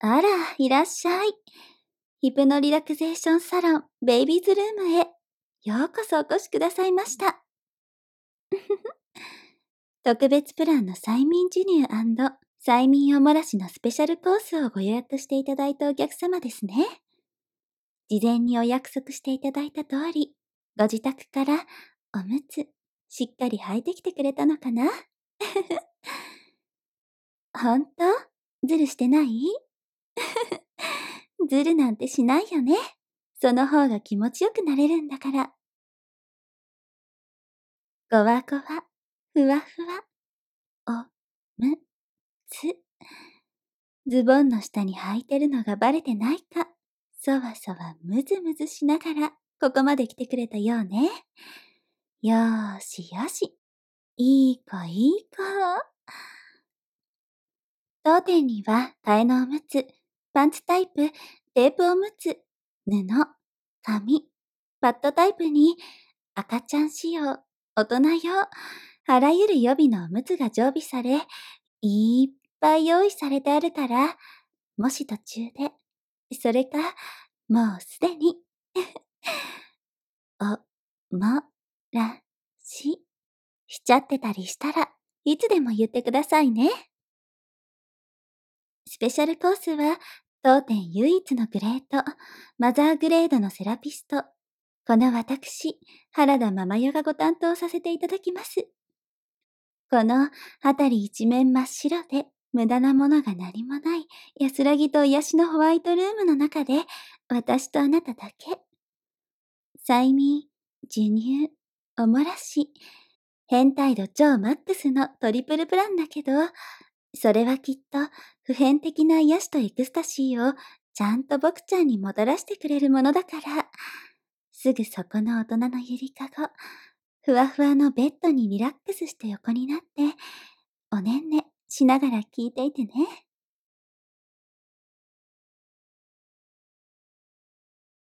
あら、いらっしゃい。ヒプノリラクゼーションサロンベイビーズルームへようこそお越しくださいました。特別プランの催眠授乳&催眠おもらしのスペシャルコースをご予約していただいたお客様ですね。事前にお約束していただいた通り、ご自宅からおむつしっかり履いてきてくれたのかな？ほんと？ズルしてない？ズルなんてしないよね。その方が気持ちよくなれるんだから。ごわごわ、ふわふわ、おむつ。ズボンの下に履いてるのがバレてないか、そわそわむずむずしながら、ここまで来てくれたようね。よーしよし。いい子いい子。当店には替えのおむつ、パンツタイプ、テープおむつ、布、紙、パッドタイプに赤ちゃん仕様、大人用、あらゆる予備のおむつが常備され、いっぱい用意されてあるから、もし途中で、それか、もうすでに、お、も、ら、しちゃってたりしたらいつでも言ってくださいね。スペシャルコースは、当店唯一のグレート、マザーグレードのセラピスト、この私、原田ママヨがご担当させていただきます。この辺り一面真っ白で無駄なものが何もない安らぎと癒しのホワイトルームの中で私とあなただけ。催眠、授乳、おもらし、変態度超マックスのトリプルプランだけど、それはきっと普遍的な癒しとエクスタシーをちゃんと僕ちゃんにもたらしてくれるものだから、すぐそこの大人のゆりかご、ふわふわのベッドにリラックスして横になって、おねんねしながら聞いていてね。